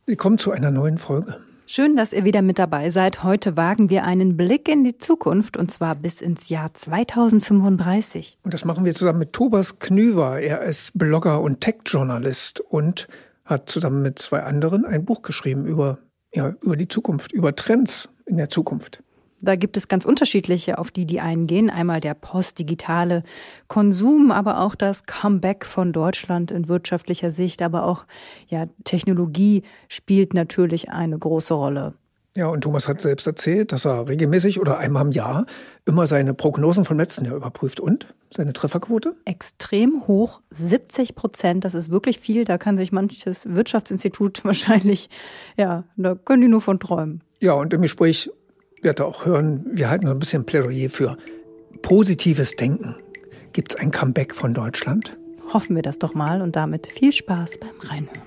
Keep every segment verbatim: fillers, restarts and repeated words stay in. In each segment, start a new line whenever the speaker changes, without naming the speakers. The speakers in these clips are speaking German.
Willkommen zu einer neuen Folge.
Schön, dass ihr wieder mit dabei seid. Heute wagen wir einen Blick in die Zukunft und zwar bis ins Jahr zweitausendfünfunddreißig.
Und das machen wir zusammen mit Thomas Knüver. Er ist Blogger und Tech-Journalist und hat zusammen mit zwei anderen ein Buch geschrieben über, ja, über die Zukunft, über Trends in der Zukunft.
Da gibt es ganz unterschiedliche, auf die die eingehen. Einmal der postdigitale Konsum, aber auch das Comeback von Deutschland in wirtschaftlicher Sicht. Aber auch ja, Technologie spielt natürlich eine große Rolle.
Ja, und Thomas hat selbst erzählt, dass er regelmäßig oder einmal im Jahr immer seine Prognosen vom letzten Jahr überprüft. Und seine Trefferquote?
Extrem hoch, siebzig Prozent. Das ist wirklich viel. Da kann sich manches Wirtschaftsinstitut wahrscheinlich, ja, da können die nur von träumen.
Ja, und im Gespräch wird er auch hören, wir halten so ein bisschen Plädoyer für positives Denken. Gibt es ein Comeback von Deutschland?
Hoffen wir das doch mal und damit viel Spaß beim Reinhören.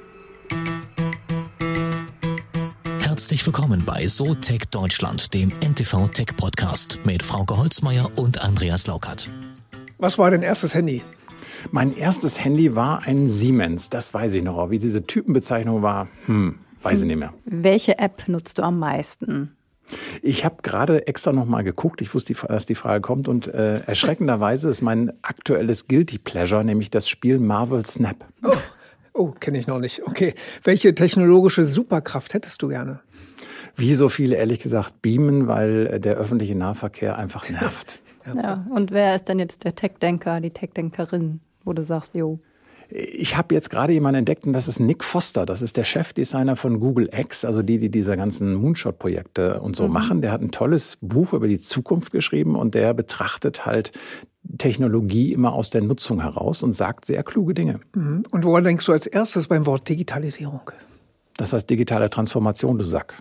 Herzlich willkommen bei So Tech Deutschland, dem N T V Tech Podcast mit Frauke Holzmeier und Andreas Laukert.
Was war dein erstes Handy?
Mein erstes Handy war ein Siemens, das weiß ich noch. Aber wie diese Typenbezeichnung war, hm, weiß ich nicht mehr.
Welche App nutzt du am meisten?
Ich habe gerade extra noch mal geguckt, ich wusste, dass die Frage kommt und äh, erschreckenderweise ist mein aktuelles Guilty Pleasure, nämlich das Spiel Marvel Snap.
Oh, oh kenne ich noch nicht. Okay, welche technologische Superkraft hättest du gerne?
Wie so viele, ehrlich gesagt, beamen, weil der öffentliche Nahverkehr einfach nervt.
Ja, und wer ist denn jetzt der Tech-Denker, die Tech-Denkerin, wo du sagst, jo?
Ich habe jetzt gerade jemanden entdeckt und das ist Nick Foster. Das ist der Chefdesigner von Google X, also die, die diese ganzen Moonshot-Projekte und so mhm. machen. Der hat ein tolles Buch über die Zukunft geschrieben und der betrachtet halt Technologie immer aus der Nutzung heraus und sagt sehr kluge Dinge.
Mhm. Und woran denkst du als erstes beim Wort Digitalisierung?
Das heißt digitale Transformation, du Sack.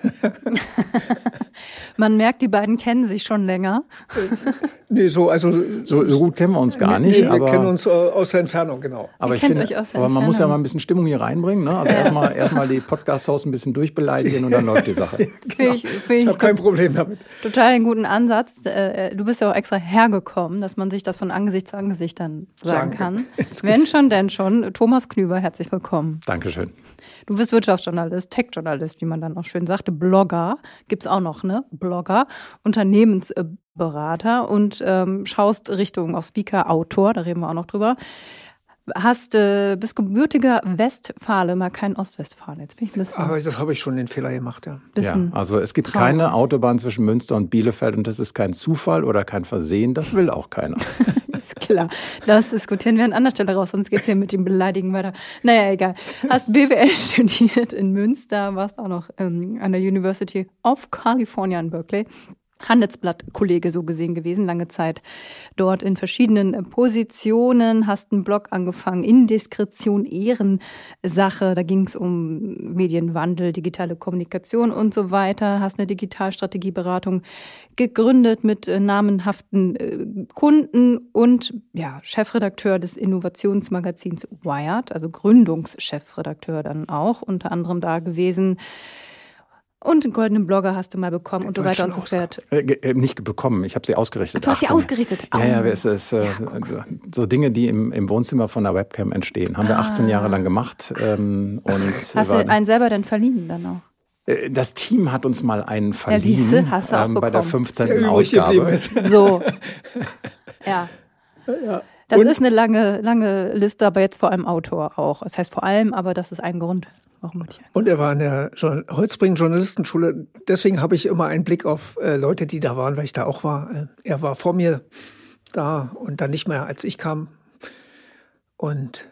Man merkt, die beiden kennen sich schon länger.
Nee, so, also,
so, so gut kennen wir uns gar
nee,
nicht.
Nee, wir
aber,
kennen uns äh, aus der Entfernung, genau.
Aber, ich finde, aber man muss ja mal ein bisschen Stimmung hier reinbringen. Ne? Also erstmal erstmal die Podcast-Hosts ein bisschen durchbeleidigen und dann läuft die Sache.
Genau.
Find ich find
ich habe kein Problem damit.
Total einen guten Ansatz. Du bist ja auch extra hergekommen, dass man sich das von Angesicht zu Angesicht dann sagen, sagen kann. Wenn schon, denn schon. Thomas Knüver, herzlich willkommen.
Dankeschön.
Du bist Wirtschaftsjournalist, Tech-Journalist, wie man dann auch schön sagte, Blogger, gibt's auch noch, ne? Blogger, Unternehmensberater und ähm, schaust Richtung auch Speaker, Autor, da reden wir auch noch drüber. Hast, äh, bist gebürtiger Westfale, mal kein Ostwestfale. Jetzt bin ich ein bisschen.
Aber das habe ich schon den Fehler gemacht, ja.
Ja, also es gibt traurig. Keine Autobahn zwischen Münster und Bielefeld und das ist kein Zufall oder kein Versehen, das will auch keiner.
Ist klar, das diskutieren wir an anderer Stelle raus, sonst geht's hier mit dem Beleidigen weiter. Naja, egal. Hast B W L studiert in Münster, warst auch noch ähm, an der University of California in Berkeley. Handelsblatt-Kollege so gesehen gewesen, lange Zeit dort in verschiedenen Positionen, hast einen Blog angefangen, Indiskretion, Ehrensache, da ging es um Medienwandel, digitale Kommunikation und so weiter, hast eine Digitalstrategieberatung gegründet mit äh, namenhaften äh, Kunden und ja, Chefredakteur des Innovationsmagazins Wired, also Gründungschefredakteur dann auch, unter anderem da gewesen. Und einen goldenen Blogger hast du mal bekommen und so weiter und so fort.
Äh, äh, nicht bekommen, ich habe sie ausgerichtet.
Du hast sie ausgerichtet?
Ja, ja, es ist äh, ja, so Dinge, die im, im Wohnzimmer von der Webcam entstehen. Haben ah. wir achtzehn Jahre lang gemacht. Ähm, und
hast du einen selber denn verliehen dann auch?
Das Team hat uns mal einen verliehen.
Ja, siehste, hast du auch
ähm,
bekommen.
Bei der fünfzehnten Ausgabe.
So, ja.
ja.
Das
und?
ist eine lange, lange Liste, aber jetzt vor allem Autor auch. Das heißt vor allem, aber das ist ein Grund. Warum ich
und er war an der Holzbring Journalistenschule. Deswegen habe ich immer einen Blick auf äh, Leute, die da waren, weil ich da auch war. Äh, er war vor mir da und dann nicht mehr, als ich kam. Und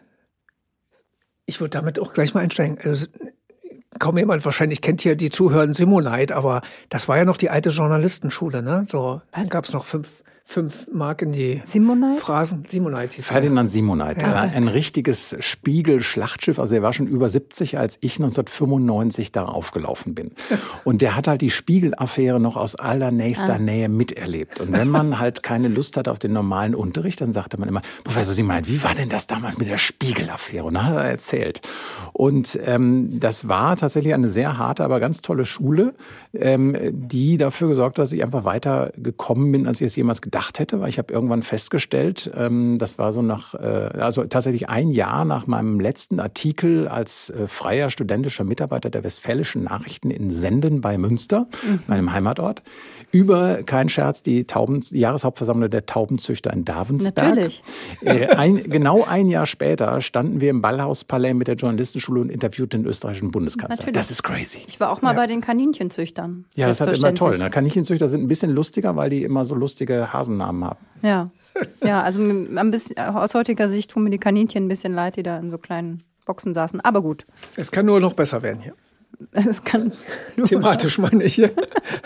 ich würde damit auch gleich mal einsteigen. Also, kaum jemand wahrscheinlich kennt hier die Zuhörer Simonite, aber das war ja noch die alte Journalistenschule, ne? So, dann gab es noch fünf. Fünf Mark in die
Simonite?
Phrasen. Simonite hieß
Ferdinand Simonite,
ja.
Ein richtiges Spiegel-Schlachtschiff. Also er war schon über siebzig, als ich neunzehnhundertfünfundneunzig da aufgelaufen bin. Und der hat halt die Spiegel-Affäre noch aus allernächster ah. Nähe miterlebt. Und wenn man halt keine Lust hat auf den normalen Unterricht, dann sagte man immer, Professor Simonite, wie war denn das damals mit der Spiegel-Affäre? Und dann hat er erzählt. Und ähm, das war tatsächlich eine sehr harte, aber ganz tolle Schule, ähm, die dafür gesorgt hat, dass ich einfach weiter gekommen bin, als ich es jemals gedacht gedacht hätte, weil ich habe irgendwann festgestellt, ähm, das war so nach, äh, also tatsächlich ein Jahr nach meinem letzten Artikel als äh, freier studentischer Mitarbeiter der Westfälischen Nachrichten in Senden bei Münster, mhm. meinem Heimatort, über, kein Scherz, die, Tauben, die Jahreshauptversammlung der Taubenzüchter in Davensberg.
Natürlich.
Äh, ein, genau ein Jahr später standen wir im Ballhauspalais mit der Journalistenschule und interviewten den österreichischen Bundeskanzler.
Natürlich.
Das ist crazy.
Ich war auch mal
ja.
bei den Kaninchenzüchtern.
Ja, das ist halt immer toll. Ne? Kaninchenzüchter sind ein bisschen lustiger, weil die immer so lustige Hasennamen haben.
Ja, ja, also ein bisschen, aus heutiger Sicht tun mir die Kaninchen ein bisschen leid, die da in so kleinen Boxen saßen. Aber gut.
Es kann nur noch besser werden hier.
Es kann nur
Thematisch meine ich hier.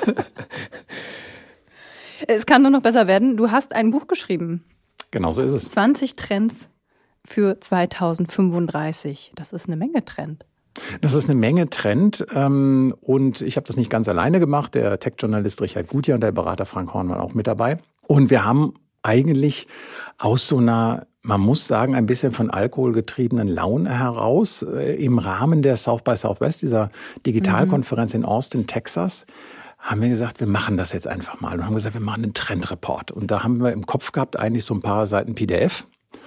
Es kann nur noch besser werden. Du hast ein Buch geschrieben.
Genau so ist es.
zwanzig Trends für zweitausendfünfunddreißig. Das ist eine Menge Trend.
Das ist eine Menge Trend ähm, und ich habe das nicht ganz alleine gemacht. Der Tech-Journalist Richard Gutjahr und der Berater Frank Horn waren auch mit dabei. Und wir haben eigentlich aus so einer, man muss sagen, ein bisschen von Alkohol getriebenen Laune heraus äh, im Rahmen der South by Southwest, dieser Digitalkonferenz mhm. in Austin, Texas, haben wir gesagt, wir machen das jetzt einfach mal. Und haben gesagt, wir machen einen Trendreport. Und da haben wir im Kopf gehabt eigentlich so ein paar Seiten P D F.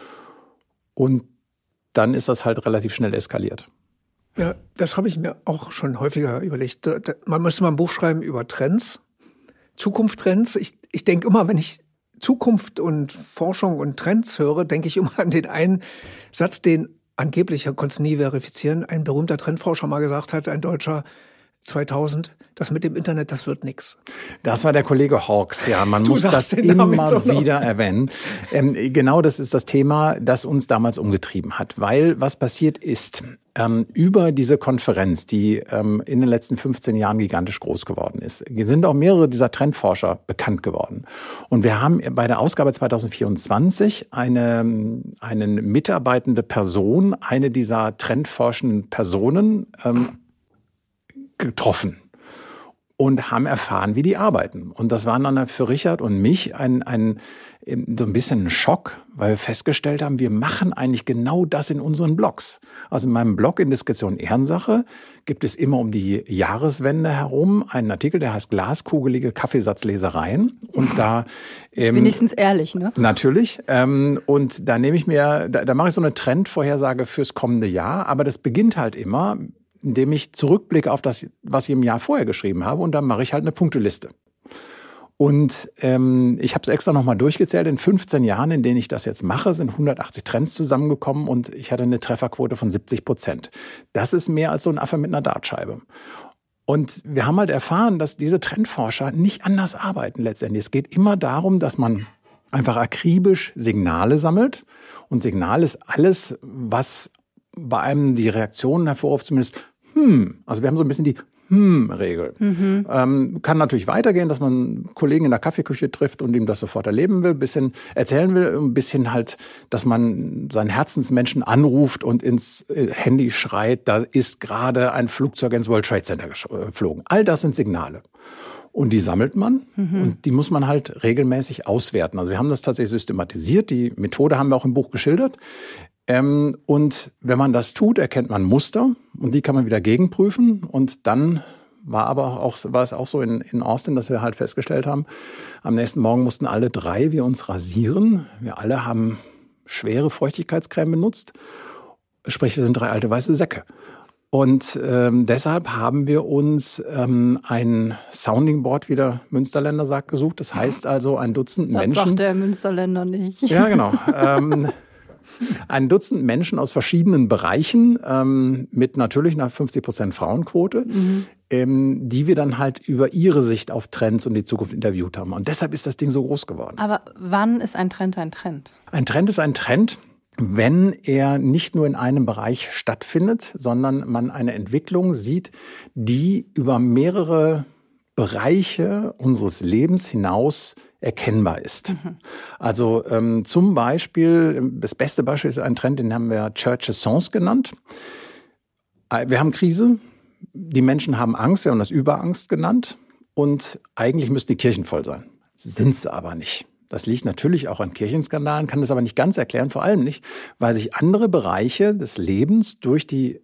Und dann ist das halt relativ schnell eskaliert.
Ja, das habe ich mir auch schon häufiger überlegt. Man müsste mal ein Buch schreiben über Trends, Zukunftstrends. Ich, ich denke immer, wenn ich Zukunft und Forschung und Trends höre, denke ich immer an den einen Satz, den angeblich, er konnte es nie verifizieren, ein berühmter Trendforscher mal gesagt hat, ein Deutscher, zweitausend, das mit dem Internet, das wird nix.
Das war der Kollege Hawks, ja, man
Du
muss das immer wieder erwähnen. Ähm, genau das ist das Thema, das uns damals umgetrieben hat, weil was passiert ist, ähm, über diese Konferenz, die ähm, in den letzten fünfzehn Jahren gigantisch groß geworden ist, sind auch mehrere dieser Trendforscher bekannt geworden. Und wir haben bei der Ausgabe zweitausendvierundzwanzig eine, eine mitarbeitende Person, eine dieser trendforschenden Personen, ähm, getroffen und haben erfahren, wie die arbeiten. Und das war dann für Richard und mich ein, ein, so ein bisschen ein Schock, weil wir festgestellt haben, wir machen eigentlich genau das in unseren Blogs. Also in meinem Blog Indiskretion Ehrensache gibt es immer um die Jahreswende herum einen Artikel, der heißt Glaskugelige Kaffeesatzlesereien. Und da
ähm, wenigstens ehrlich, ne?
Natürlich. Ähm, und da nehme ich mir, da, da mache ich so eine Trendvorhersage fürs kommende Jahr. Aber das beginnt halt immer, indem ich zurückblicke auf das, was ich im Jahr vorher geschrieben habe, und dann mache ich halt eine Punkteliste. Und ähm, ich habe es extra nochmal durchgezählt. In fünfzehn Jahren, in denen ich das jetzt mache, sind hundertachtzig Trends zusammengekommen und ich hatte eine Trefferquote von siebzig Prozent. Das ist mehr als so ein Affe mit einer Dartscheibe. Und wir haben halt erfahren, dass diese Trendforscher nicht anders arbeiten letztendlich. Es geht immer darum, dass man einfach akribisch Signale sammelt. Und Signal ist alles, was bei einem die Reaktionen hervorruft, zumindest hm. Also wir haben so ein bisschen die Hm-Regel. Mhm. Ähm, kann natürlich weitergehen, dass man einen Kollegen in der Kaffeeküche trifft und ihm das sofort erleben will, ein bisschen erzählen will, ein bisschen halt, dass man seinen Herzensmenschen anruft und ins Handy schreit, da ist gerade ein Flugzeug ins World Trade Center geflogen. All das sind Signale. Und die sammelt man mhm. und die muss man halt regelmäßig auswerten. Also wir haben das tatsächlich systematisiert. Die Methode haben wir auch im Buch geschildert. Ähm, und wenn man das tut, erkennt man Muster und die kann man wieder gegenprüfen. Und dann war aber auch, war es auch so in, in Austin, dass wir halt festgestellt haben, am nächsten Morgen mussten alle drei wir uns rasieren. Wir alle haben schwere Feuchtigkeitscreme benutzt. Sprich, wir sind drei alte weiße Säcke. Und ähm, deshalb haben wir uns ähm, ein Sounding Board, wie der Münsterländer sagt, gesucht. Das heißt also ein Dutzend
das
Menschen.
Das sagt der Münsterländer nicht.
Ja, genau. ähm, Ein Dutzend Menschen aus verschiedenen Bereichen, ähm, mit natürlich einer fünfzig Prozent Frauenquote, mhm. ähm, die wir dann halt über ihre Sicht auf Trends und die Zukunft interviewt haben. Und deshalb ist das Ding so groß geworden.
Aber wann ist ein Trend ein Trend?
Ein Trend ist ein Trend, wenn er nicht nur in einem Bereich stattfindet, sondern man eine Entwicklung sieht, die über mehrere Bereiche unseres Lebens hinaus erkennbar ist. Mhm. Also ähm, zum Beispiel, das beste Beispiel ist ein Trend, den haben wir Church-Essence genannt. Wir haben Krise, die Menschen haben Angst, wir haben das Überangst genannt und eigentlich müssten die Kirchen voll sein. Sind sie aber nicht. Das liegt natürlich auch an Kirchenskandalen, kann das aber nicht ganz erklären, vor allem nicht, weil sich andere Bereiche des Lebens durch die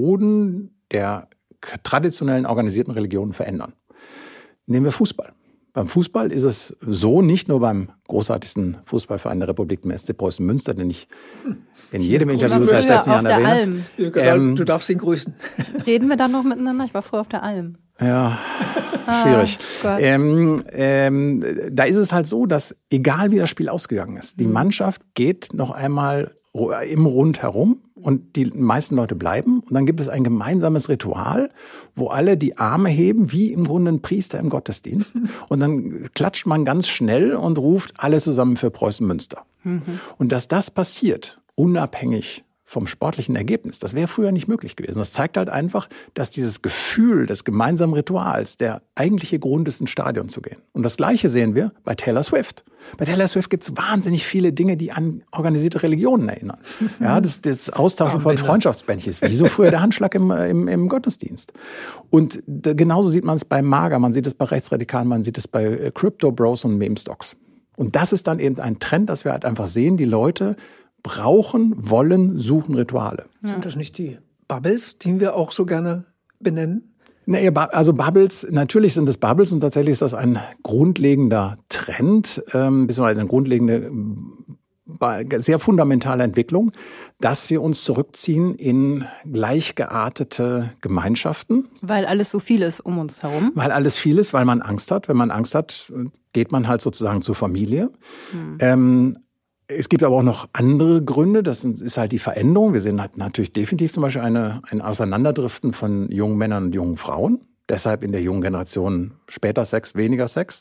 Methoden der traditionellen organisierten Religionen verändern. Nehmen wir Fußball. Beim Fußball ist es so, nicht nur beim großartigsten Fußballverein der Republik, dem S C Preußen Münster, den ich in jedem Interview seit sechzehn Jahren erwähne.
Alm.
Ja, genau, ähm, du darfst ihn grüßen.
Reden wir dann noch miteinander? Ich war früher auf der Alm.
Ja, schwierig. Ah, ähm, ähm, da ist es halt so, dass egal wie das Spiel ausgegangen ist, die Mannschaft geht noch einmal im Rund herum und die meisten Leute bleiben. Und dann gibt es ein gemeinsames Ritual, wo alle die Arme heben, wie im Grunde ein Priester im Gottesdienst. Und dann klatscht man ganz schnell und ruft alle zusammen für Preußen Münster. Mhm. Und dass das passiert, unabhängig vom sportlichen Ergebnis, das wäre früher nicht möglich gewesen. Das zeigt halt einfach, dass dieses Gefühl des gemeinsamen Rituals der eigentliche Grund ist, ins Stadion zu gehen. Und das Gleiche sehen wir bei Taylor Swift. Bei Taylor Swift gibt es wahnsinnig viele Dinge, die an organisierte Religionen erinnern. Ja, das, das Austauschen von Freundschaftsbändchen, wie so früher der Handschlag im, im, im Gottesdienst. Und da, genauso sieht man es bei MAGA, man sieht es bei Rechtsradikalen, man sieht es bei Crypto Bros und Meme Stocks. Und das ist dann eben ein Trend, dass wir halt einfach sehen, die Leute brauchen, wollen, suchen Rituale.
Ja. Sind das nicht die Bubbles, die wir auch so gerne benennen?
Nee, also Bubbles, natürlich sind es Bubbles und tatsächlich ist das ein grundlegender Trend, ähm, beziehungsweise eine grundlegende, sehr fundamentale Entwicklung, dass wir uns zurückziehen in gleichgeartete Gemeinschaften.
Weil alles so viel ist um uns herum.
Weil alles viel ist, weil man Angst hat. Wenn man Angst hat, geht man halt sozusagen zur Familie. Hm. Ähm, Es gibt aber auch noch andere Gründe. Das ist halt die Veränderung. Wir sehen halt natürlich definitiv zum Beispiel eine, ein Auseinanderdriften von jungen Männern und jungen Frauen. Deshalb in der jungen Generation später Sex, weniger Sex.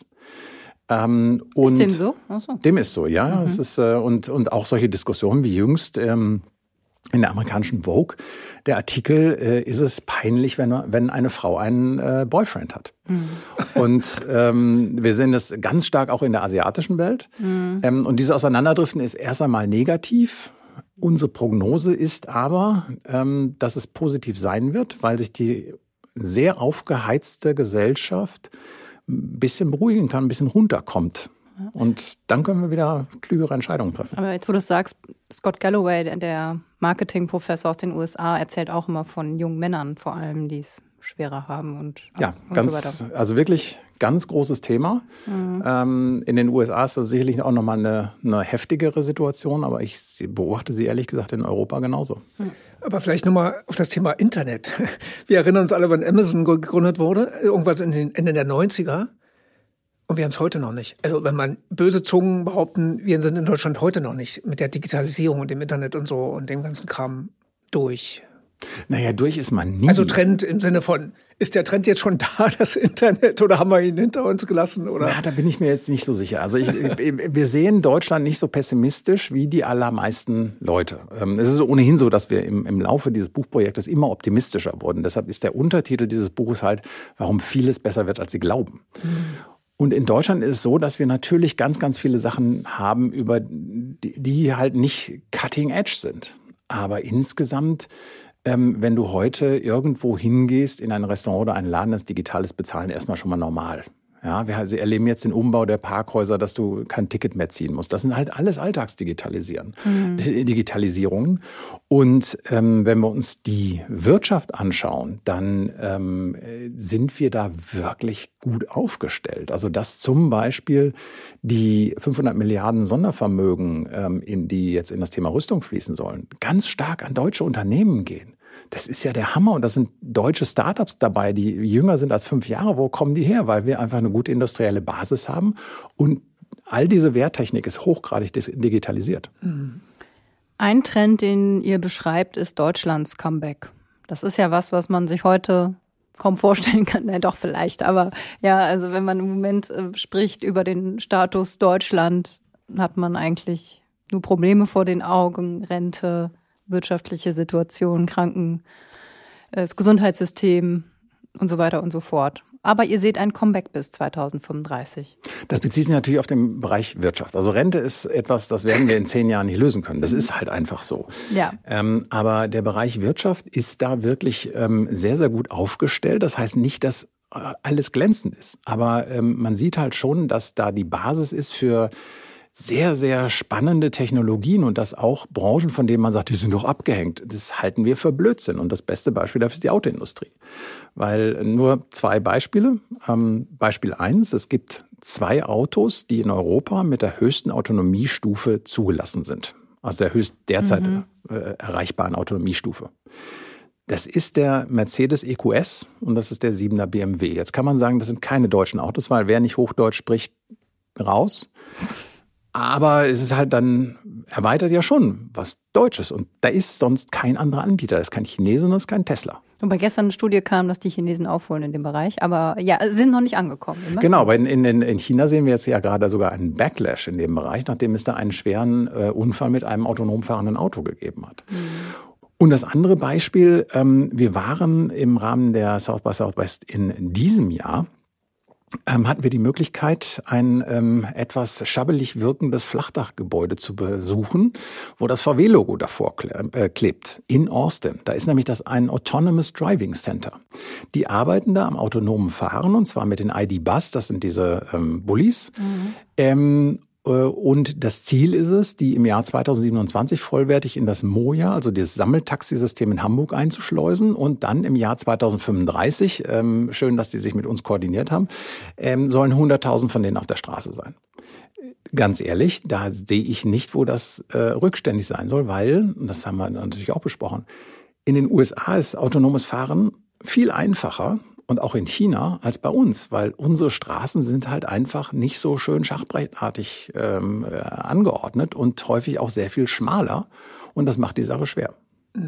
Ähm, und
ist dem so? Ach so.
Dem ist so, ja.
Mhm.
Es ist, äh, und, und auch solche Diskussionen wie jüngst ähm, in der amerikanischen Vogue, der Artikel, äh, ist es peinlich, wenn, wenn eine Frau einen äh, Boyfriend hat. Mhm. Und ähm, wir sehen das ganz stark auch in der asiatischen Welt. Mhm. Ähm, und diese Auseinanderdriften ist erst einmal negativ. Unsere Prognose ist aber, ähm, dass es positiv sein wird, weil sich die sehr aufgeheizte Gesellschaft ein bisschen beruhigen kann, ein bisschen runterkommt. Und dann können wir wieder klügere Entscheidungen treffen.
Aber jetzt, wo du es sagst, Scott Galloway, der Marketingprofessor aus den U S A, erzählt auch immer von jungen Männern vor allem, die es schwerer haben und,
ja,
und
ganz,
so weiter.
Also wirklich ganz großes Thema. Mhm. Ähm, in den U S A ist das sicherlich auch nochmal eine, eine heftigere Situation, aber ich beobachte sie ehrlich gesagt in Europa genauso.
Mhm.
Aber vielleicht nochmal auf das Thema Internet. Wir erinnern uns alle, wann Amazon gegründet wurde, irgendwas in den Ende der neunziger. Und wir haben es heute noch nicht. Also wenn man böse Zungen behaupten, wir sind in Deutschland heute noch nicht mit der Digitalisierung und dem Internet und so und dem ganzen Kram durch.
Naja, durch ist man nie.
Also Trend im Sinne von, ist der Trend jetzt schon da, das Internet, oder haben wir ihn hinter uns gelassen? Oder?
Ja, da bin ich mir jetzt nicht so sicher. Also ich, wir sehen Deutschland nicht so pessimistisch wie die allermeisten Leute. Es ist ohnehin so, dass wir im, im Laufe dieses Buchprojektes immer optimistischer wurden. Deshalb ist der Untertitel dieses Buches halt, warum vieles besser wird, als sie glauben. Mhm. Und in Deutschland ist es so, dass wir natürlich ganz, ganz viele Sachen haben, über die, die halt nicht cutting edge sind. Aber insgesamt, ähm, wenn du heute irgendwo hingehst in ein Restaurant oder einen Laden, ist digitales Bezahlen erstmal schon mal normal. Ja, wir erleben jetzt den Umbau der Parkhäuser, dass du kein Ticket mehr ziehen musst. Das sind halt alles Alltagsdigitalisierungen. Mhm. Digitalisierungen. Und ähm, wenn wir uns die Wirtschaft anschauen, dann ähm, sind wir da wirklich gut aufgestellt. Also dass zum Beispiel die fünfhundert Milliarden Sondervermögen, ähm, in die jetzt in das Thema Rüstung fließen sollen, ganz stark an deutsche Unternehmen gehen. Das ist ja der Hammer und das sind deutsche Startups dabei, die jünger sind als fünf Jahre. Wo kommen die her? Weil wir einfach eine gute industrielle Basis haben und all diese Wehrtechnik ist hochgradig digitalisiert.
Ein Trend, den ihr beschreibt, ist Deutschlands Comeback. Das ist ja was, was man sich heute kaum vorstellen kann. Nein, doch vielleicht. Aber ja, also wenn man im Moment äh, spricht über den Status Deutschland, hat man eigentlich nur Probleme vor den Augen, Rente, wirtschaftliche Situation, Kranken, das Gesundheitssystem und so weiter und so fort. Aber ihr seht ein Comeback bis zweitausendfünfunddreißig.
Das bezieht sich natürlich auf den Bereich Wirtschaft. Also Rente ist etwas, das werden wir in zehn Jahren nicht lösen können. Das ist halt einfach so.
Ja.
Ähm, aber der Bereich Wirtschaft ist da wirklich ähm, sehr, sehr gut aufgestellt. Das heißt nicht, dass alles glänzend ist. Aber ähm, man sieht halt schon, dass da die Basis ist für sehr, sehr spannende Technologien und das auch Branchen, von denen man sagt, die sind doch abgehängt. Das halten wir für Blödsinn. Und das beste Beispiel dafür ist die Autoindustrie. Weil nur zwei Beispiele. Ähm, Beispiel eins, es gibt zwei Autos, die in Europa mit der höchsten Autonomiestufe zugelassen sind. Also der höchst derzeit mhm. äh, erreichbaren Autonomiestufe. Das ist der Mercedes E Q S und das ist der siebener B M W. Jetzt kann man sagen, das sind keine deutschen Autos, weil wer nicht Hochdeutsch spricht, raus. Aber es ist halt dann, erweitert ja schon was Deutsches. Und da ist sonst kein anderer Anbieter. Das ist kein Chinese und das ist kein Tesla.
Und bei gestern eine Studie kam, dass die Chinesen aufholen in dem Bereich. Aber ja, sind noch nicht angekommen. Immer.
Genau, aber in, in, in China sehen wir jetzt ja gerade sogar einen Backlash in dem Bereich, nachdem es da einen schweren äh, Unfall mit einem autonom fahrenden Auto gegeben hat. Mhm. Und das andere Beispiel, ähm, wir waren im Rahmen der South by Southwest in diesem Jahr, Ähm, hatten wir die Möglichkeit, ein ähm, etwas schabbelig wirkendes Flachdachgebäude zu besuchen, wo das V W-Logo davor kle- äh, klebt, in Austin. Da ist nämlich das ein Autonomous Driving Center. Die arbeiten da am autonomen Fahren, und zwar mit den I D-Bus, das sind diese ähm, Bullis. Mhm. Ähm, Und das Ziel ist es, die im Jahr zweitausendsiebenundzwanzig vollwertig in das Moja, also das Sammeltaxisystem in Hamburg, einzuschleusen. Und dann im Jahr zweitausendfünfunddreißig, ähm, schön, dass die sich mit uns koordiniert haben, ähm, sollen hunderttausend von denen auf der Straße sein. Ganz ehrlich, da sehe ich nicht, wo das äh, rückständig sein soll, weil, und das haben wir natürlich auch besprochen, in den U S A ist autonomes Fahren viel einfacher, und auch in China, als bei uns, weil unsere Straßen sind halt einfach nicht so schön schachbrettartig ähm, äh, angeordnet und häufig auch sehr viel schmaler. Und das macht die Sache schwer.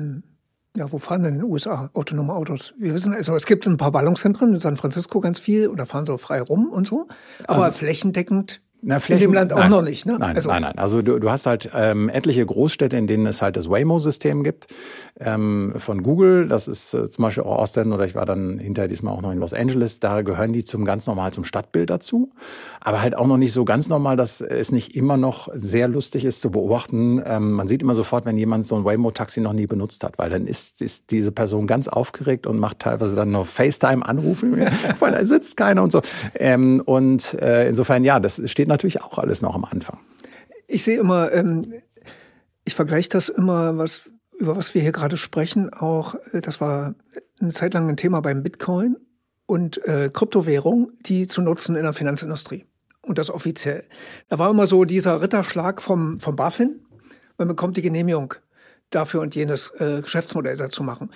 Ja, wo fahren denn in den U S A autonome Autos? Wir wissen, also es gibt ein paar Ballungszentren, in San Francisco ganz viel, und da fahren so frei rum und so. Aber also, flächendeckend
Na, Flächen,
in dem Land auch
nein,
noch nicht, ne?
Nein,
also,
nein, nein. Also du, du hast halt ähm, etliche Großstädte, in denen es halt das Waymo-System gibt ähm, von Google. Das ist äh, zum Beispiel auch Austin, oder ich war dann hinterher diesmal auch noch in Los Angeles. Da gehören die zum ganz normal zum Stadtbild dazu. Aber halt auch noch nicht so ganz normal, dass es nicht immer noch sehr lustig ist zu beobachten. Ähm, man sieht immer sofort, wenn jemand so ein Waymo-Taxi noch nie benutzt hat, weil dann ist, ist diese Person ganz aufgeregt und macht teilweise dann noch FaceTime-Anrufe, weil da sitzt keiner und so. Ähm, und äh, insofern, ja, das steht natürlich auch alles noch am Anfang.
Ich sehe immer, ähm, ich vergleiche das immer, was über was wir hier gerade sprechen, auch, das war eine Zeit lang ein Thema beim Bitcoin und äh, Kryptowährung, die zu nutzen in der Finanzindustrie. Und das offiziell. Da war immer so dieser Ritterschlag vom, vom BaFin. Man bekommt die Genehmigung dafür und jenes äh, Geschäftsmodell dazu machen.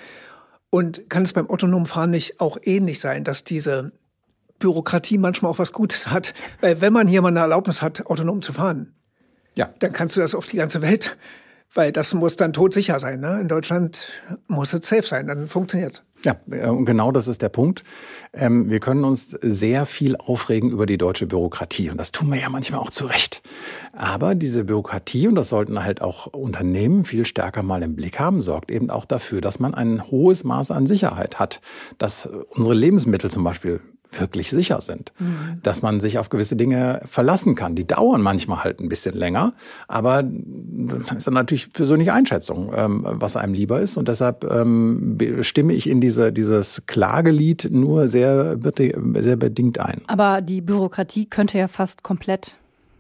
Und kann es beim autonomen Fahren nicht auch ähnlich sein, dass diese Bürokratie manchmal auch was Gutes hat? Weil wenn man hier mal eine Erlaubnis hat, autonom zu fahren, ja, dann kannst du das auf die ganze Welt. Weil das muss dann todsicher sein. Ne? In Deutschland muss es safe sein, dann funktioniert es.
Ja, und genau das ist der Punkt. Wir können uns sehr viel aufregen über die deutsche Bürokratie. Und das tun wir ja manchmal auch zu Recht. Aber diese Bürokratie, und das sollten halt auch Unternehmen viel stärker mal im Blick haben, sorgt eben auch dafür, dass man ein hohes Maß an Sicherheit hat. Dass unsere Lebensmittel zum Beispiel wirklich sicher sind. Mhm. Dass man sich auf gewisse Dinge verlassen kann. Die dauern manchmal halt ein bisschen länger, aber das ist dann natürlich persönliche Einschätzung, ähm, was einem lieber ist. Und deshalb ähm, stimme ich in diese, dieses Klagelied nur sehr, sehr bedingt ein.
Aber die Bürokratie könnte ja fast komplett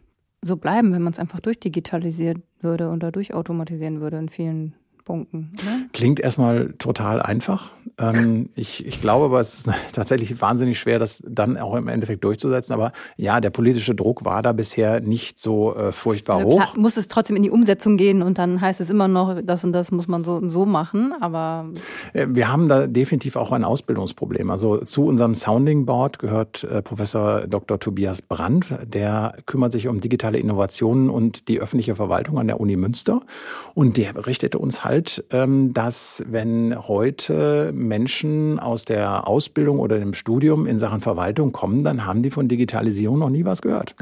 so bleiben, wenn man es einfach durchdigitalisieren würde oder durchautomatisieren würde in vielen Punkten. Ne?
Klingt erstmal total einfach. Ähm, ich, ich glaube aber, es ist tatsächlich wahnsinnig schwer, das dann auch im Endeffekt durchzusetzen. Aber ja, der politische Druck war da bisher nicht so äh, furchtbar also
klar,
hoch.
Muss es trotzdem in die Umsetzung gehen und dann heißt es immer noch, das und das muss man so und so machen. Aber
äh, wir haben da definitiv auch ein Ausbildungsproblem. Also zu unserem Sounding Board gehört äh, Professor Doktor Tobias Brandt. Der kümmert sich um digitale Innovationen und die öffentliche Verwaltung an der Uni Münster. Und der berichtete uns halt, dass wenn heute Menschen aus der Ausbildung oder dem Studium in Sachen Verwaltung kommen, dann haben die von Digitalisierung noch nie was gehört.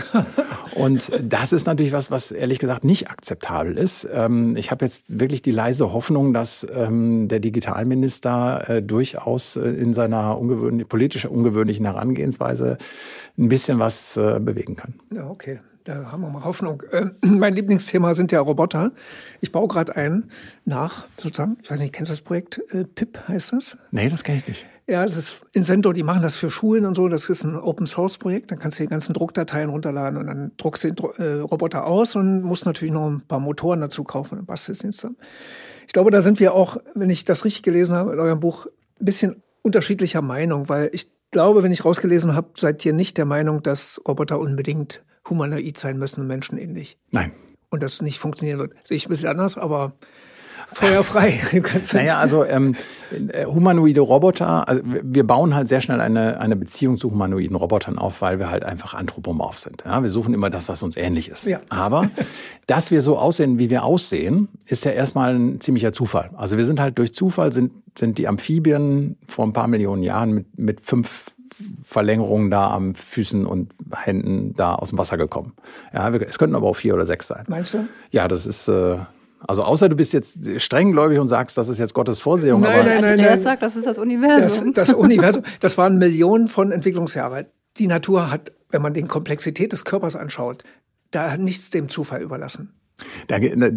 Und das ist natürlich was, was ehrlich gesagt nicht akzeptabel ist. Ich habe jetzt wirklich die leise Hoffnung, dass der Digitalminister durchaus in seiner ungewöhnlich, politisch ungewöhnlichen Herangehensweise ein bisschen was bewegen kann.
Ja, okay. Da haben wir mal Hoffnung. Äh, mein Lieblingsthema sind ja Roboter. Ich baue gerade einen nach, sozusagen, ich weiß nicht, kennst du das Projekt? Äh, P I P heißt das?
Nee, das kenne ich nicht.
Ja, das ist Incento, die machen das für Schulen und so. Das ist ein Open-Source-Projekt. Dann kannst du die ganzen Druckdateien runterladen und dann druckst du den äh, Roboter aus und musst natürlich noch ein paar Motoren dazu kaufen und bastelst den zusammen. Ich glaube, da sind wir auch, wenn ich das richtig gelesen habe in eurem Buch, ein bisschen unterschiedlicher Meinung, weil ich glaube, wenn ich rausgelesen habe, seid ihr nicht der Meinung, dass Roboter unbedingt humanoid sein müssen, menschenähnlich.
Nein.
Und das nicht funktionieren wird. Sehe ich ein bisschen anders, aber feuerfrei.
Naja, also ähm, humanoide Roboter, also wir bauen halt sehr schnell eine, eine Beziehung zu humanoiden Robotern auf, weil wir halt einfach anthropomorph sind. Ja, wir suchen immer das, was uns ähnlich ist. Ja. Aber dass wir so aussehen, wie wir aussehen, ist ja erstmal ein ziemlicher Zufall. Also wir sind halt durch Zufall, sind, sind die Amphibien vor ein paar Millionen Jahren mit, mit fünf Verlängerungen da am Füßen und Händen da aus dem Wasser gekommen. Ja, wir, es könnten aber auch vier oder sechs sein.
Meinst du?
Ja, das ist, äh, also außer du bist jetzt strenggläubig und sagst, das ist jetzt Gottes Vorsehung.
Nein,
aber
nein, nein.
Andreas
nein.
sagt, das ist das Universum.
Das, das Universum, das waren Millionen von Entwicklungsjahren. Die Natur hat, wenn man die Komplexität des Körpers anschaut, da hat nichts dem Zufall überlassen.
Da,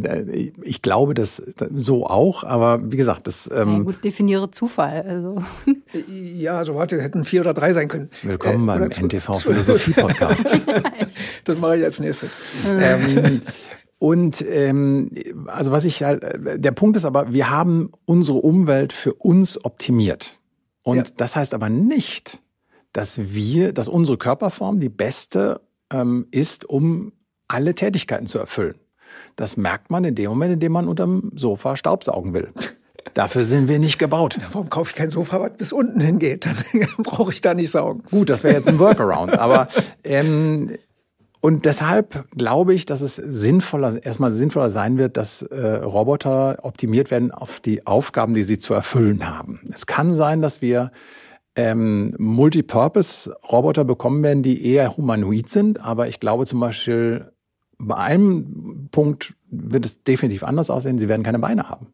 ich glaube das so auch, aber wie gesagt, das... Ähm
ja, gut, definiere Zufall. Also.
Ja, so warte, hätten vier oder drei sein können.
Willkommen äh, beim N T V-Philosophie-Podcast.
Das mache ich als nächstes.
ähm, und ähm, also was ich halt, der Punkt ist aber, wir haben unsere Umwelt für uns optimiert. Und ja. das heißt aber nicht, dass wir, dass unsere Körperform die beste ähm, ist, um alle Tätigkeiten zu erfüllen. Das merkt man in dem Moment, in dem man unterm Sofa staubsaugen will. Dafür sind wir nicht gebaut.
Ja, warum kaufe ich kein Sofa, was bis unten hingeht? Dann brauche ich da nicht saugen.
Gut, das wäre jetzt ein Workaround. Aber ähm, und deshalb glaube ich, dass es sinnvoller, erstmal sinnvoller sein wird, dass äh, Roboter optimiert werden auf die Aufgaben, die sie zu erfüllen haben. Es kann sein, dass wir ähm, Multipurpose-Roboter bekommen werden, die eher humanoid sind. Aber ich glaube zum Beispiel, bei einem Punkt wird es definitiv anders aussehen. Sie werden keine Beine haben.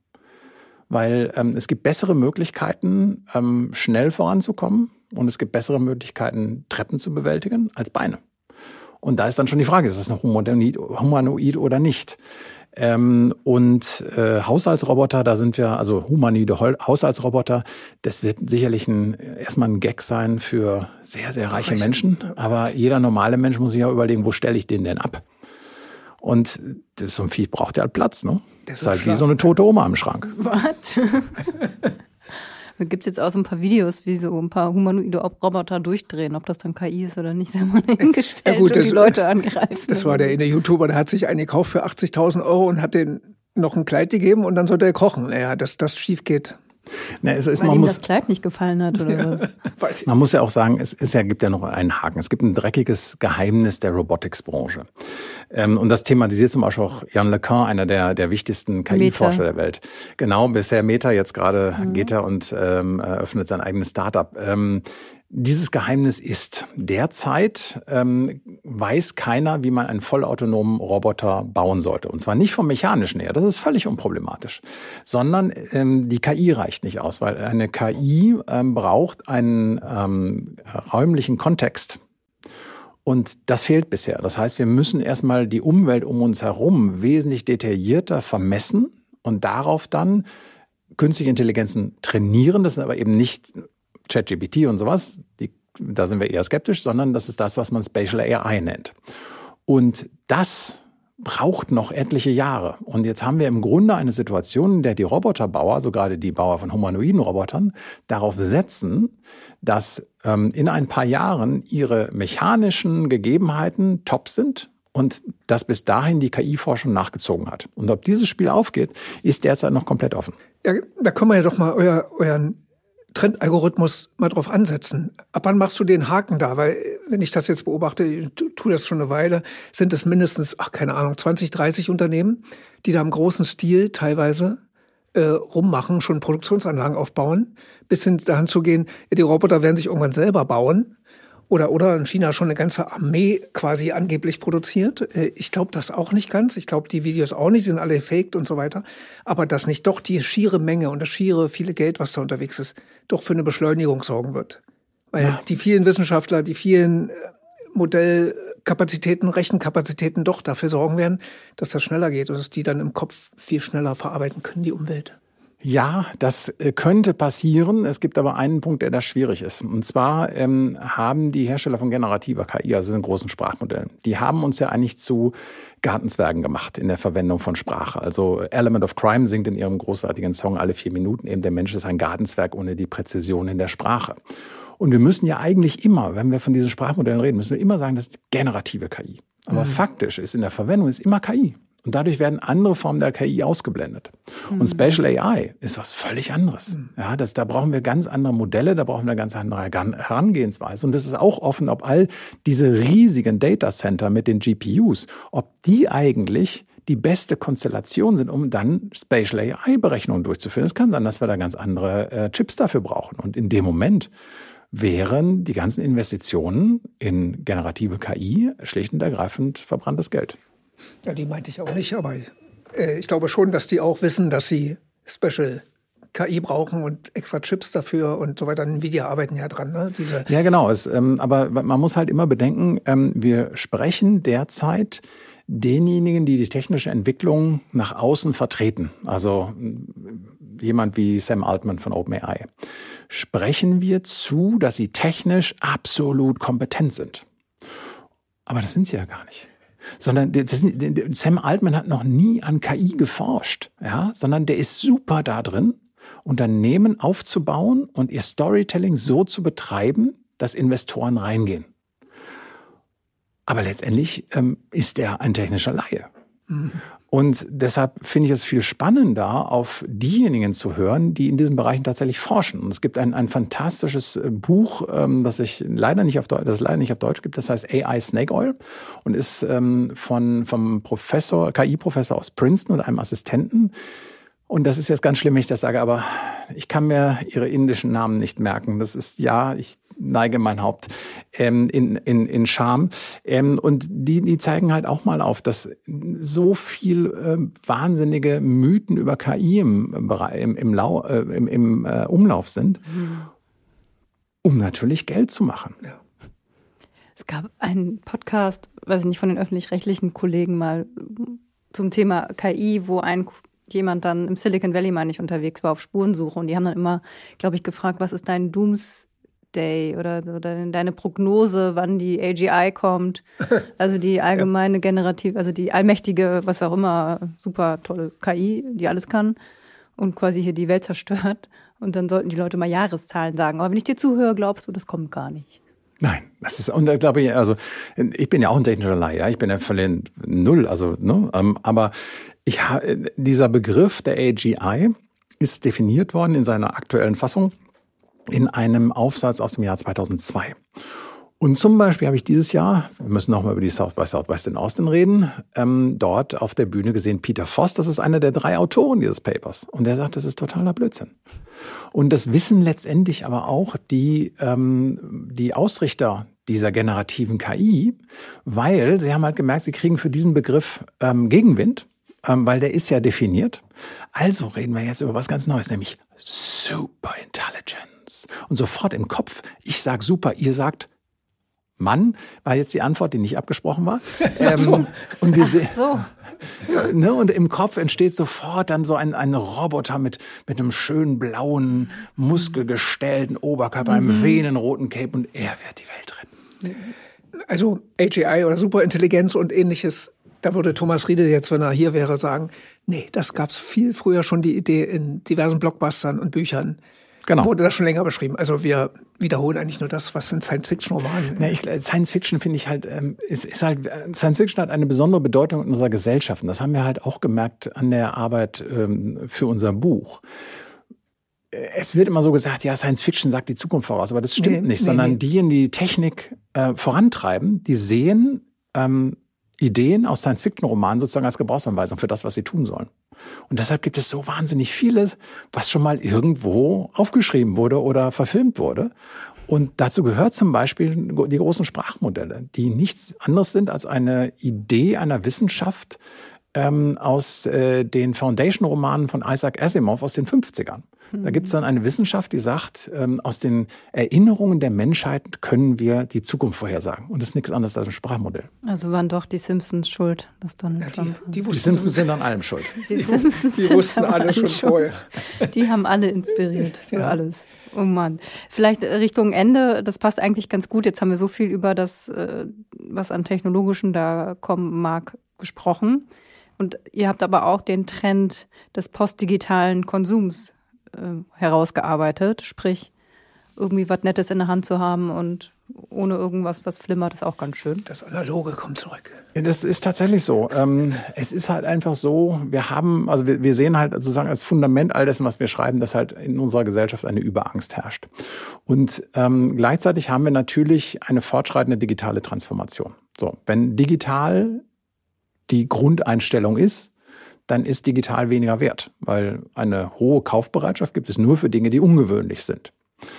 Weil ähm, es gibt bessere Möglichkeiten, ähm, schnell voranzukommen. Und es gibt bessere Möglichkeiten, Treppen zu bewältigen, als Beine. Und da ist dann schon die Frage, ist das noch humanoid, humanoid oder nicht? Ähm, und äh, Haushaltsroboter, da sind wir, also humanoide Haushaltsroboter, das wird sicherlich ein, erstmal ein Gag sein für sehr, sehr reiche Menschen. Aber jeder normale Mensch muss sich ja überlegen, wo stelle ich den denn ab? Und das, so ein Vieh braucht ja halt Platz, ne? Das ist halt wie so eine tote Oma im Schrank.
Was? Da gibt es jetzt auch so ein paar Videos, wie so ein paar humanoide Roboter durchdrehen. Ob das dann K I ist oder nicht, sei mal hingestellt, ja gut, und das, die Leute angreifen.
Das war der eine YouTuber, der hat sich einen gekauft für achtzigtausend Euro und hat den noch ein Kleid gegeben und dann sollte er kochen. Naja, dass das schief geht.
Na, es ist,
Weil
man
ihm
muss,
das Kleid nicht gefallen hat oder
ja,
was?
Man muss ja auch sagen, es, es ja, gibt ja noch einen Haken. Es gibt ein dreckiges Geheimnis der Robotics-Branche. Ähm, und das thematisiert zum Beispiel auch Yann LeCun, einer der, der wichtigsten K I-Forscher der Welt. Genau, bisher Meta, jetzt gerade mhm. geht er und ähm, eröffnet sein eigenes Startup. Ähm, Dieses Geheimnis ist, derzeit ähm, weiß keiner, wie man einen vollautonomen Roboter bauen sollte. Und zwar nicht vom Mechanischen her, das ist völlig unproblematisch, sondern ähm, die K I reicht nicht aus, weil eine K I ähm, braucht einen ähm, räumlichen Kontext. Und das fehlt bisher. Das heißt, wir müssen erstmal die Umwelt um uns herum wesentlich detaillierter vermessen und darauf dann künstliche Intelligenzen trainieren. Das sind aber eben nicht ChatGPT und sowas, die, da sind wir eher skeptisch, sondern das ist das, was man Spatial A I nennt. Und das braucht noch etliche Jahre. Und jetzt haben wir im Grunde eine Situation, in der die Roboterbauer, also gerade die Bauer von humanoiden Robotern, darauf setzen, dass ähm, in ein paar Jahren ihre mechanischen Gegebenheiten top sind und dass bis dahin die K I-Forschung nachgezogen hat. Und ob dieses Spiel aufgeht, ist derzeit noch komplett offen.
Ja, da können wir ja doch mal euer, euren Trendalgorithmus mal drauf ansetzen. Ab wann machst du den Haken da? Weil, wenn ich das jetzt beobachte, ich tue das schon eine Weile, sind es mindestens, ach, keine Ahnung, zwanzig, dreißig Unternehmen, die da im großen Stil teilweise äh, rummachen, schon Produktionsanlagen aufbauen, bis hin dahin zu gehen, ja, die Roboter werden sich irgendwann selber bauen. Oder, oder in China schon eine ganze Armee quasi angeblich produziert. Ich glaube das auch nicht ganz. Ich glaube die Videos auch nicht, die sind alle faked und so weiter. Aber dass nicht doch die schiere Menge und das schiere viele Geld, was da unterwegs ist, doch für eine Beschleunigung sorgen wird. Weil ja. die vielen Wissenschaftler, die vielen Modellkapazitäten, Rechenkapazitäten doch dafür sorgen werden, dass das schneller geht und dass die dann im Kopf viel schneller verarbeiten können, die Umwelt.
Ja, das könnte passieren. Es gibt aber einen Punkt, der da schwierig ist. Und zwar ähm, haben die Hersteller von generativer K I, also den großen Sprachmodellen, die haben uns ja eigentlich zu Gartenzwergen gemacht in der Verwendung von Sprache. Also Element of Crime singt in ihrem großartigen Song alle vier Minuten eben, der Mensch ist ein Gartenzwerg ohne die Präzision in der Sprache. Und wir müssen ja eigentlich immer, wenn wir von diesen Sprachmodellen reden, müssen wir immer sagen, das ist generative K I. Aber mhm. faktisch ist in der Verwendung ist immer K I. Und dadurch werden andere Formen der K I ausgeblendet. Mhm. Und Spatial A I ist was völlig anderes. Mhm. Ja, das, da brauchen wir ganz andere Modelle, da brauchen wir eine ganz andere Herangehensweise. Und es ist auch offen, ob all diese riesigen Datacenter mit den G P Us, ob die eigentlich die beste Konstellation sind, um dann Spatial A I-Berechnungen durchzuführen. Es kann sein, dass wir da ganz andere äh, Chips dafür brauchen. Und in dem Moment wären die ganzen Investitionen in generative K I schlicht und ergreifend verbranntes Geld.
Ja, die meinte ich auch nicht, aber äh, ich glaube schon, dass die auch wissen, dass sie Special K I brauchen und extra Chips dafür und so weiter. Nvidia arbeiten ja dran, ne? Diese
ja, genau. Es, ähm, aber man muss halt immer bedenken, ähm, wir sprechen derzeit denjenigen, die die technische Entwicklung nach außen vertreten. Also jemand wie Sam Altman von OpenAI. Sprechen wir zu, dass sie technisch absolut kompetent sind. Aber das sind sie ja gar nicht. Sondern das, Sam Altman hat noch nie an K I geforscht, ja, sondern der ist super da drin, Unternehmen aufzubauen und ihr Storytelling so zu betreiben, dass Investoren reingehen. Aber letztendlich ähm, ist er ein technischer Laie. Mhm. Und deshalb finde ich es viel spannender, auf diejenigen zu hören, die in diesen Bereichen tatsächlich forschen. Und es gibt ein, ein fantastisches Buch, ähm, das ich leider nicht auf Deutsch, das es leider nicht auf Deutsch gibt. Das heißt A I Snake Oil und ist ähm, von vom Professor, K I-Professor aus Princeton und einem Assistenten. Und das ist jetzt ganz schlimm, wenn ich das sage, aber ich kann mir ihre indischen Namen nicht merken. Das ist, ja, ich neige mein Haupt ähm, in, in, in Scham. Ähm, und die, die zeigen halt auch mal auf, dass so viel äh, wahnsinnige Mythen über K I im, im, im, Lau, äh, im, im äh, Umlauf sind, mhm. um natürlich Geld zu machen.
Ja.
Es gab einen Podcast, weiß ich nicht, von den öffentlich-rechtlichen Kollegen mal zum Thema K I, wo ein jemand dann im Silicon Valley, meine ich, unterwegs war auf Spurensuche und die haben dann immer, glaube ich, gefragt, was ist dein Doomsday oder, oder deine Prognose, wann die A G I kommt, also die allgemeine ja. generative, also die allmächtige, was auch immer, super tolle K I, die alles kann und quasi hier die Welt zerstört und dann sollten die Leute mal Jahreszahlen sagen, aber wenn ich dir zuhöre, glaubst du, das kommt gar nicht.
Nein, das ist, und da glaube ich, also ich bin ja auch ein technischer Laie, ja, ich bin ja völlig null, also, ne, aber ich, dieser Begriff der A G I ist definiert worden in seiner aktuellen Fassung in einem Aufsatz aus dem Jahr zweitausendzwei. Und zum Beispiel habe ich dieses Jahr, wir müssen nochmal über die South by Southwest in Austin reden, ähm, dort auf der Bühne gesehen Peter Voss, das ist einer der drei Autoren dieses Papers. Und der sagt, das ist totaler Blödsinn. Und das wissen letztendlich aber auch die, ähm, die Ausrichter dieser generativen K I, weil sie haben halt gemerkt, sie kriegen für diesen Begriff ähm, Gegenwind, ähm, weil der ist ja definiert. Also reden wir jetzt über was ganz Neues, nämlich Superintelligence. Und sofort im Kopf, ich sag super, ihr sagt Mann, war jetzt die Antwort, die nicht abgesprochen war. Ähm, so. Und wir sehen, so. ne, und im Kopf entsteht sofort dann so ein, ein Roboter mit, mit einem schönen blauen, muskelgestellten Oberkörper, mhm. einem venenroten Cape und er wird die Welt retten.
Also A G I oder Superintelligenz und ähnliches, da würde Thomas Riede jetzt, wenn er hier wäre, sagen, nee, das gab's viel früher schon die Idee in diversen Blockbustern und Büchern. Genau. Wurde das schon länger beschrieben. Also wir wiederholen eigentlich nur das, was in Science-Fiction-Romanen.
Ja, ich, Science-Fiction finde ich halt, ähm, ist, ist halt, Science-Fiction hat eine besondere Bedeutung in unserer Gesellschaft. Und das haben wir halt auch gemerkt an der Arbeit ähm, für unser Buch. Es wird immer so gesagt, ja, Science-Fiction sagt die Zukunft voraus, aber das stimmt nee, nicht, nee, sondern nee. diejenigen, die die Technik äh, vorantreiben, die sehen ähm, Ideen aus Science-Fiction-Romanen sozusagen als Gebrauchsanweisung für das, was sie tun sollen. Und deshalb gibt es so wahnsinnig vieles, was schon mal irgendwo aufgeschrieben wurde oder verfilmt wurde. Und dazu gehört zum Beispiel die großen Sprachmodelle, die nichts anderes sind als eine Idee einer Wissenschaft ähm, aus äh, den Foundation-Romanen von Isaac Asimov aus den fünfzigern. Da gibt es dann eine Wissenschaft, die sagt, ähm, aus den Erinnerungen der Menschheit können wir die Zukunft vorhersagen. Und das ist nichts anderes als ein Sprachmodell.
Also waren doch die Simpsons schuld, dass Donald ja,
Trump...
Die, die, die Simpsons sind an allem schuld.
Die Simpsons
die, die wussten alle schon vorher.
Die haben alle inspiriert für ja. alles. Oh Mann. Vielleicht Richtung Ende, das passt eigentlich ganz gut. Jetzt haben wir so viel über das, was an Technologischen da kommen mag, gesprochen. Und ihr habt aber auch den Trend des postdigitalen Konsums herausgearbeitet, sprich irgendwie was Nettes in der Hand zu haben und ohne irgendwas, was flimmert, ist auch ganz schön.
Das Analoge kommt zurück.
Das ist tatsächlich so. Ähm, es ist halt einfach so, wir haben, also wir, wir sehen halt sozusagen als Fundament all dessen, was wir schreiben, dass halt in unserer Gesellschaft eine Überangst herrscht. Und ähm, gleichzeitig haben wir natürlich eine fortschreitende digitale Transformation. So, wenn digital die Grundeinstellung ist, dann ist digital weniger wert, weil eine hohe Kaufbereitschaft gibt es nur für Dinge, die ungewöhnlich sind.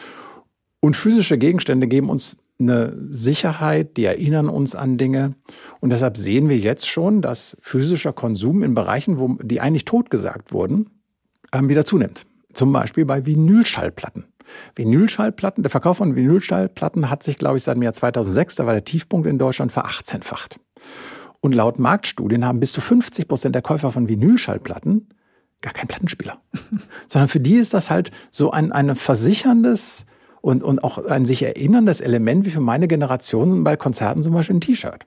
Und physische Gegenstände geben uns eine Sicherheit, die erinnern uns an Dinge. Und deshalb sehen wir jetzt schon, dass physischer Konsum in Bereichen, wo die eigentlich totgesagt wurden, wieder zunimmt. Zum Beispiel bei Vinylschallplatten. Vinylschallplatten, der Verkauf von Vinylschallplatten hat sich, glaube ich, seit dem Jahr zweitausendsechs, da war der Tiefpunkt in Deutschland, verachtzehnfacht. Und laut Marktstudien haben bis zu fünfzig Prozent der Käufer von Vinylschallplatten gar keinen Plattenspieler. Sondern für die ist das halt so ein, ein versicherndes und, und auch ein sich erinnerndes Element, wie für meine Generation bei Konzerten zum Beispiel ein T-Shirt.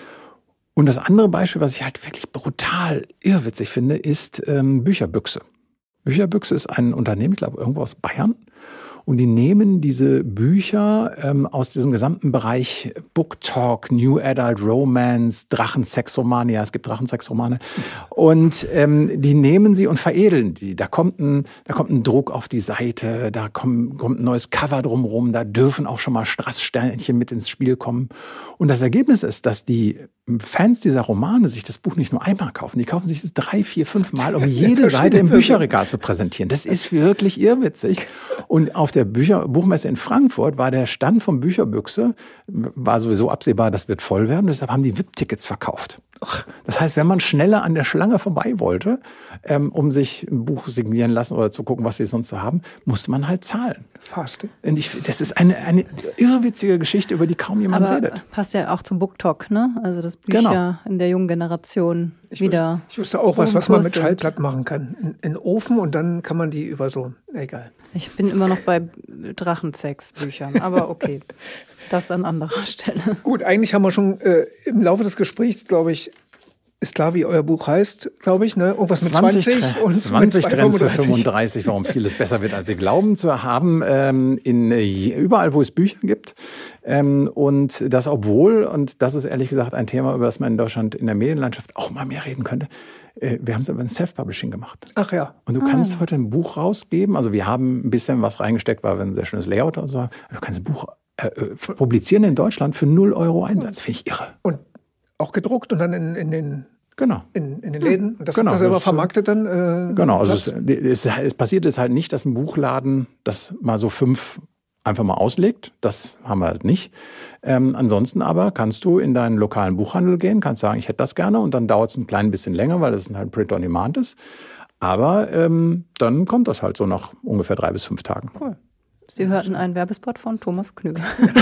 Und das andere Beispiel, was ich halt wirklich brutal irrwitzig finde, ist ähm, Bücherbüchse. Bücherbüchse ist ein Unternehmen, ich glaube irgendwo aus Bayern. Und die nehmen diese Bücher ähm, aus diesem gesamten Bereich Book Talk, New Adult Romance, Drachensexromane, ja, es gibt Drachensexromane. Und ähm, die nehmen sie und veredeln die. Da kommt ein, da kommt ein Druck auf die Seite, da kommt, kommt ein neues Cover drumherum, da dürfen auch schon mal Strasssternchen mit ins Spiel kommen. Und das Ergebnis ist, dass die Fans dieser Romane sich das Buch nicht nur einmal kaufen, die kaufen sich das drei, vier, fünf Mal, um jede Seite im Bücherregal zu präsentieren. Das ist wirklich irrwitzig. Und auf der Bücher, Buchmesse in Frankfurt war der Stand von Bücherbüchse, war sowieso absehbar, das wird voll werden. Deshalb haben die V I P-Tickets verkauft. Das heißt, wenn man schneller an der Schlange vorbei wollte, ähm, um sich ein Buch signieren lassen oder zu gucken, was sie sonst so haben, musste man halt zahlen.
Fast.
Und ich, das ist eine, eine irrwitzige Geschichte, über die kaum jemand
Aber
redet.
passt ja auch zum Book Talk, ne? Also dass Bücher
Genau.
in der jungen Generation
Ich
wieder.
wusste, ich wusste auch was, was man mit
sind.
Schallplatten machen kann. In, in den Ofen und dann kann man die über so, egal.
Ich bin immer noch bei Drachensex-Büchern, aber okay. Das an anderer Stelle.
Gut, eigentlich haben wir schon äh, im Laufe des Gesprächs, glaube ich, ist klar, wie euer Buch heißt, glaube ich, ne? Irgendwas mit zwanzig, zwanzig und
zwanzig
mit
Trends für fünfunddreißig, warum vieles besser wird, als sie glauben zu haben, ähm, in äh, überall, wo es Bücher gibt. Ähm, und das obwohl, und das ist ehrlich gesagt ein Thema, über das man in Deutschland in der Medienlandschaft auch mal mehr reden könnte, äh, wir haben es aber in Self-Publishing gemacht.
Ach ja.
Und du
ah.
kannst heute ein Buch rausgeben, also wir haben ein bisschen was reingesteckt, weil wir ein sehr schönes Layout und so, du kannst ein Buch äh, publizieren in Deutschland für null Euro Einsatz, finde ich irre.
Und auch gedruckt und dann in, in den
Genau.
In, in den Läden. Und das
genau,
habt ihr selber
das,
vermarktet dann? Äh,
genau, also es, es, es passiert jetzt halt nicht, dass ein Buchladen das mal so fünf einfach mal auslegt. Das haben wir halt nicht. Ähm, ansonsten aber kannst du in deinen lokalen Buchhandel gehen, kannst sagen, ich hätte das gerne und dann dauert es ein klein bisschen länger, weil das halt Print on Demand ist. Aber ähm, dann kommt das halt so nach ungefähr drei bis fünf Tagen.
Cool. Sie hörten einen Werbespot von Thomas Knüger.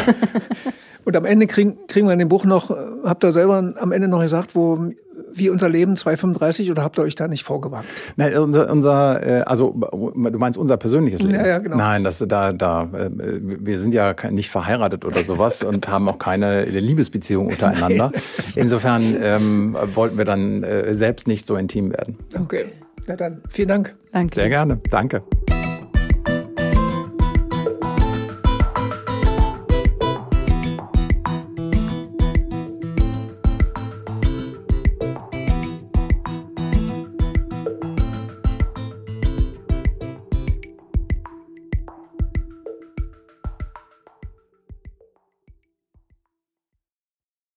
Und am Ende kriegen, kriegen wir in dem Buch noch, habt ihr selber am Ende noch gesagt, wo, wie unser Leben zweihundertfünfunddreißig, oder habt ihr euch da nicht vorgewagt?
Nein, unser, unser, also du meinst unser persönliches Leben?
Ja, ja, genau.
Nein, das, da, da, wir sind ja nicht verheiratet oder sowas und haben auch keine Liebesbeziehung untereinander. Insofern ähm, wollten wir dann äh, selbst nicht so intim werden.
Okay, na dann, vielen Dank.
Danke.
Sehr gerne, danke.